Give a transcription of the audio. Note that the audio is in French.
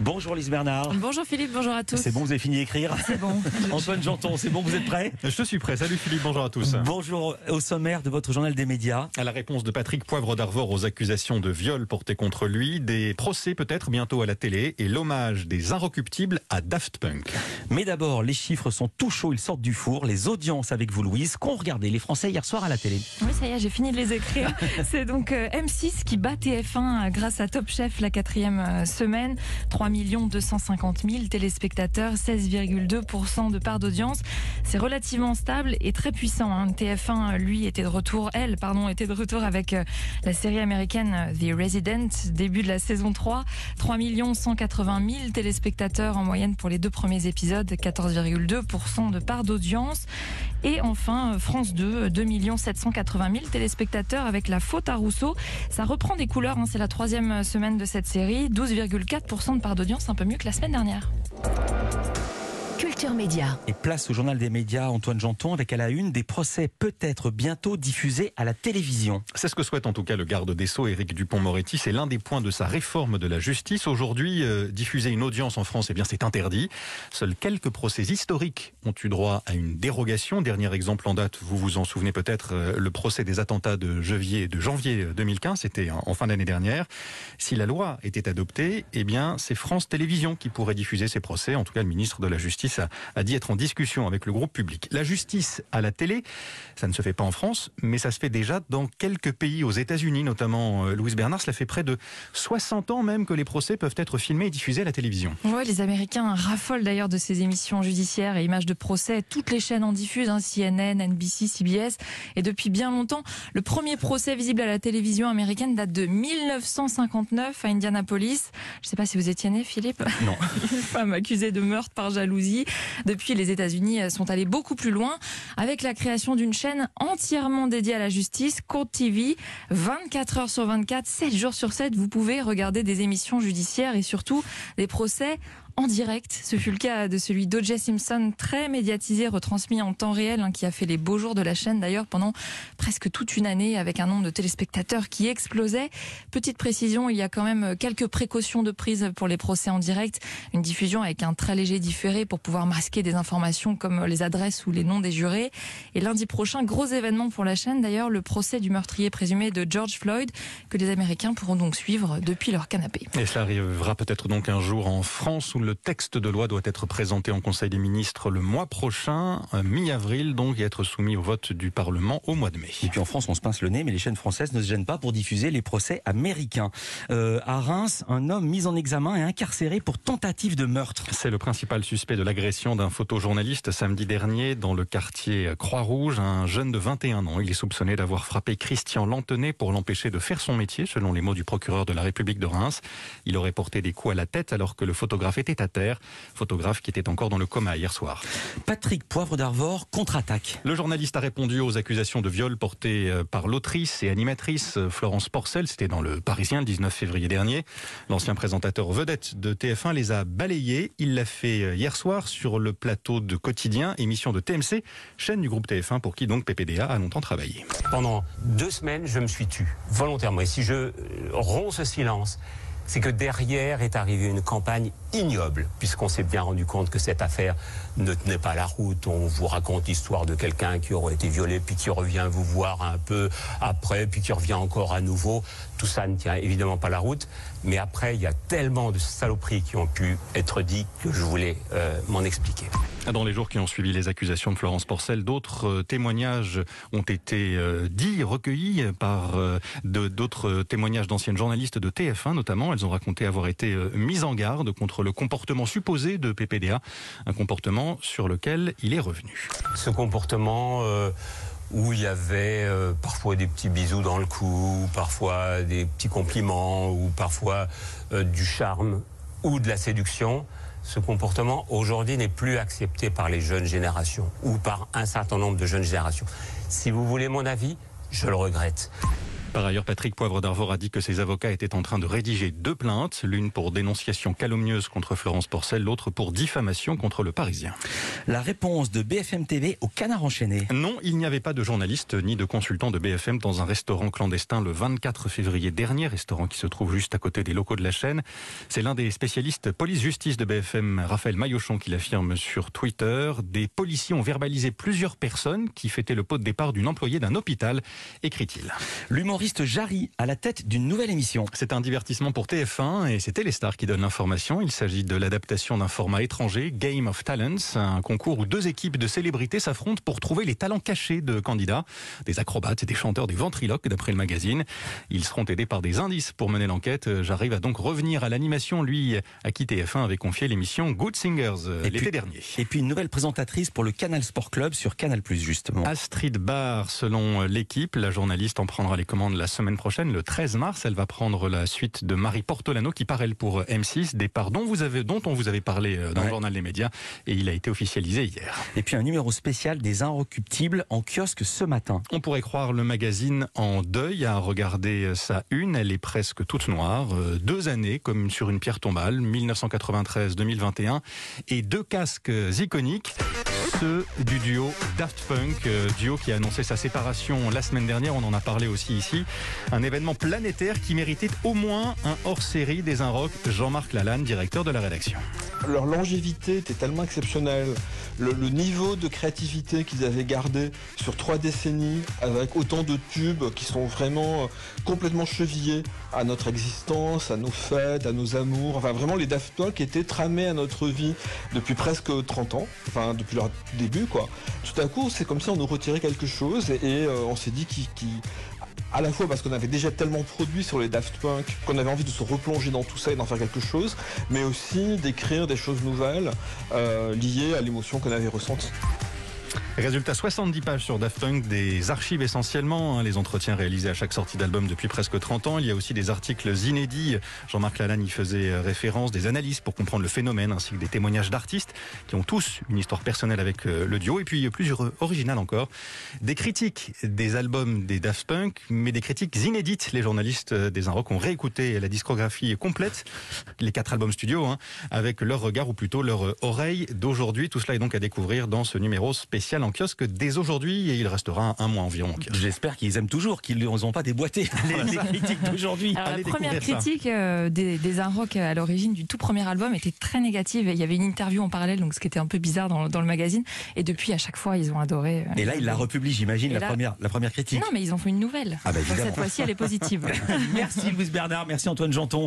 Bonjour Lise Bernard. Bonjour Philippe, bonjour à tous. C'est bon, vous avez fini d'écrire? C'est bon. Antoine Janton, c'est bon, vous êtes prêts? Je suis prêt. Salut Philippe, bonjour à tous. Bonjour, au sommaire de votre journal des médias. À la réponse de Patrick Poivre d'Arvor aux accusations de viol portées contre lui, des procès peut-être bientôt à la télé et l'hommage des Inrecuptibles à Daft Punk. Mais d'abord, les chiffres sont tout chauds, ils sortent du four. Les audiences avec vous Louise, qu'ont regardé les Français hier soir à la télé? Oui, ça y est, j'ai fini de les écrire. C'est donc M6 qui bat TF1 grâce à Top Chef la 4e semaine. 3 250 000 téléspectateurs, 16,2% de part d'audience. C'est relativement stable et très puissant. TF1, lui, était de retour avec la série américaine The Resident, début de la saison 3. 3 180 000 téléspectateurs en moyenne pour les 2 premiers épisodes, 14,2% de part d'audience. Et enfin, France 2, 2 780 000 téléspectateurs avec La Faute à Rousseau. Ça reprend des couleurs, c'est la 3e semaine de cette série, 12,4% de part d'audience, un peu mieux que la semaine dernière. Culture Média. Et place au journal des médias, Antoine Janton, avec à la une des procès peut-être bientôt diffusés à la télévision. C'est ce que souhaite en tout cas le garde des Sceaux, Éric Dupond-Moretti. C'est l'un des points de sa réforme de la justice. Aujourd'hui, diffuser une audience en France, c'est interdit. Seuls quelques procès historiques ont eu droit à une dérogation. Dernier exemple en date, vous vous en souvenez peut-être, le procès des attentats de janvier 2015, c'était en fin d'année dernière. Si la loi était adoptée, c'est France Télévisions qui pourrait diffuser ces procès. En tout cas, le ministre de la Justice a dit être en discussion avec le groupe public. La justice à la télé, ça ne se fait pas en France, mais ça se fait déjà dans quelques pays, aux États-Unis notamment. Louise Bernard, cela fait près de 60 ans même que les procès peuvent être filmés et diffusés à la télévision. Oui, les Américains raffolent d'ailleurs de ces émissions judiciaires et images de procès. Toutes les chaînes en diffusent, CNN, NBC, CBS. Et depuis bien longtemps, le premier procès visible à la télévision américaine date de 1959 à Indianapolis. Je ne sais pas si vous étiez né, Philippe. Non. Une femme accusée de meurtre par jalousie. Depuis, les États-Unis sont allés beaucoup plus loin avec la création d'une chaîne entièrement dédiée à la justice, Court TV. 24 heures sur 24, 7 jours sur 7, vous pouvez regarder des émissions judiciaires et surtout des procès en direct. Ce fut le cas de celui d'O.J. Simpson, très médiatisé, retransmis en temps réel, qui a fait les beaux jours de la chaîne d'ailleurs pendant presque toute une année avec un nombre de téléspectateurs qui explosait. Petite précision, il y a quand même quelques précautions de prise pour les procès en direct. Une diffusion avec un très léger différé pour pouvoir masquer des informations comme les adresses ou les noms des jurés. Et lundi prochain, gros événement pour la chaîne d'ailleurs, le procès du meurtrier présumé de George Floyd que les Américains pourront donc suivre depuis leur canapé. Et cela arrivera peut-être donc un jour en France où le texte de loi doit être présenté en Conseil des ministres le mois prochain, mi-avril donc, et être soumis au vote du Parlement au mois de mai. Et puis en France, on se pince le nez, mais les chaînes françaises ne se gênent pas pour diffuser les procès américains. À Reims, un homme mis en examen et incarcéré pour tentative de meurtre. C'est le principal suspect de l'agression d'un photojournaliste samedi dernier dans le quartier Croix-Rouge, un jeune de 21 ans. Il est soupçonné d'avoir frappé Christian Lantenay pour l'empêcher de faire son métier, selon les mots du procureur de la République de Reims. Il aurait porté des coups à la tête alors que le photographe était à terre, photographe qui était encore dans le coma hier soir. Patrick Poivre d'Arvor contre-attaque. Le journaliste a répondu aux accusations de viol portées par l'autrice et animatrice Florence Porcel. C'était dans le Parisien le 19 février dernier. L'ancien présentateur vedette de TF1 les a balayés. Il l'a fait hier soir sur le plateau de Quotidien, émission de TMC, chaîne du groupe TF1 pour qui donc PPDA a longtemps travaillé. Pendant 2 semaines, je me suis tu, volontairement. Et si je romps ce silence, c'est que derrière est arrivée une campagne ignoble, puisqu'on s'est bien rendu compte que cette affaire ne tenait pas la route. On vous raconte l'histoire de quelqu'un qui aurait été violé, puis qui revient vous voir un peu après, puis qui revient encore à nouveau. Tout ça ne tient évidemment pas la route. Mais après, il y a tellement de saloperies qui ont pu être dites que je voulais m'en expliquer. Dans les jours qui ont suivi les accusations de Florence Porcel, d'autres témoignages ont été recueillis par d'autres témoignages d'anciennes journalistes de TF1 notamment. Elles ont raconté avoir été mises en garde contre le comportement supposé de PPDA, un comportement sur lequel il est revenu. Ce comportement où il y avait parfois des petits bisous dans le cou, parfois des petits compliments, ou parfois du charme ou de la séduction. Ce comportement, aujourd'hui, n'est plus accepté par les jeunes générations ou par un certain nombre de jeunes générations. Si vous voulez mon avis, je le regrette. Par ailleurs, Patrick Poivre d'Arvor a dit que ses avocats étaient en train de rédiger 2 plaintes, l'une pour dénonciation calomnieuse contre Florence Porcel, l'autre pour diffamation contre le Parisien. La réponse de BFM TV au Canard enchaîné. Non, il n'y avait pas de journalistes ni de consultants de BFM dans un restaurant clandestin le 24 février dernier, restaurant qui se trouve juste à côté des locaux de la chaîne. C'est l'un des spécialistes police-justice de BFM, Raphaël Maillochon, qui l'affirme sur Twitter. Des policiers ont verbalisé plusieurs personnes qui fêtaient le pot de départ d'une employée d'un hôpital, écrit-il. L'humoriste Jarry à la tête d'une nouvelle émission. C'est un divertissement pour TF1 et c'est Téléstar qui donne l'information. Il s'agit de l'adaptation d'un format étranger, Game of Talents, un concours où 2 équipes de célébrités s'affrontent pour trouver les talents cachés de candidats, des acrobates et des chanteurs, des ventriloques d'après le magazine. Ils seront aidés par des indices pour mener l'enquête. Jarry va donc revenir à l'animation, lui à qui TF1 avait confié l'émission Good Singers l'été dernier. Et puis une nouvelle présentatrice pour le Canal Sport Club sur Canal+, justement. Astrid Barr, selon l'équipe, la journaliste en prendra les commandes la semaine prochaine, le 13 mars. Elle va prendre la suite de Marie Portolano qui part elle pour M6, départ dont on vous avait parlé dans le journal des médias et il a été officialisé hier. Et puis un numéro spécial des Inrecuptibles en kiosque ce matin. On pourrait croire le magazine en deuil à regarder sa une, elle est presque toute noire. 2 années comme sur une pierre tombale, 1993-2021 et 2 casques iconiques. Ceux du duo Daft Punk, duo qui a annoncé sa séparation la semaine dernière, on en a parlé aussi ici. Un événement planétaire qui méritait au moins un hors-série des Inrock. Jean-Marc Lalanne, directeur de la rédaction. Leur longévité était tellement exceptionnelle, le niveau de créativité qu'ils avaient gardé sur 3 décennies, avec autant de tubes qui sont vraiment complètement chevillés à notre existence, à nos fêtes, à nos amours. Enfin vraiment les Daft Punk étaient tramés à notre vie depuis presque 30 ans, enfin depuis leur début quoi. Tout à coup c'est comme si on nous retirait quelque chose et on s'est dit à la fois parce qu'on avait déjà tellement produit sur les Daft Punk qu'on avait envie de se replonger dans tout ça et d'en faire quelque chose, mais aussi d'écrire des choses nouvelles liées à l'émotion qu'on avait ressentie. Résultat, 70 pages sur Daft Punk, des archives essentiellement, les entretiens réalisés à chaque sortie d'album depuis presque 30 ans. Il y a aussi des articles inédits, Jean-Marc Lalanne y faisait référence, des analyses pour comprendre le phénomène, ainsi que des témoignages d'artistes qui ont tous une histoire personnelle avec le duo, et puis plus original encore, des critiques des albums des Daft Punk, mais des critiques inédites. Les journalistes des Inrock ont réécouté la discographie complète, les 4 albums studio, avec leur regard, ou plutôt leur oreille d'aujourd'hui. Tout cela est donc à découvrir dans ce numéro spécial en kiosque dès aujourd'hui et il restera un mois environ en kiosque. J'espère qu'ils aiment toujours, qu'ils ne ont pas déboîté les critiques d'aujourd'hui. Alors, la première critique des Inrock à l'origine du tout premier album était très négative. Il y avait une interview en parallèle, donc ce qui était un peu bizarre dans le magazine. Et depuis, à chaque fois, ils ont adoré. Et là, ils la republient, j'imagine, la première critique. Non, mais ils en font une nouvelle. Ah bah, évidemment. Cette fois-ci, elle est positive. Merci Louise Bernard, merci Antoine Janton.